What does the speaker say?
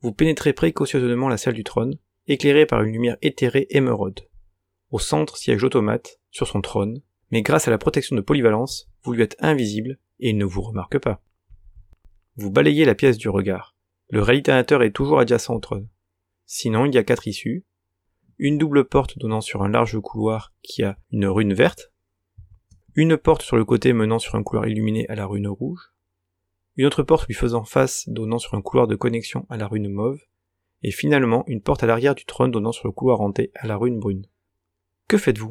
Vous pénétrez précautionneusement la salle du trône, éclairée par une lumière éthérée émeraude. Au centre siège l'automate, sur son trône, mais grâce à la protection de Polyvalence, vous lui êtes invisible et il ne vous remarque pas. Vous balayez la pièce du regard. Le réalisateur est toujours adjacent au trône. Sinon, il y a 4 issues. Une double porte donnant sur un large couloir qui a une rune verte. Une porte sur le côté menant sur un couloir illuminé à la rune rouge. Une autre porte lui faisant face donnant sur un couloir de connexion à la rune mauve. Et finalement, une porte à l'arrière du trône donnant sur le couloir hanté à la rune brune. Que faites-vous ?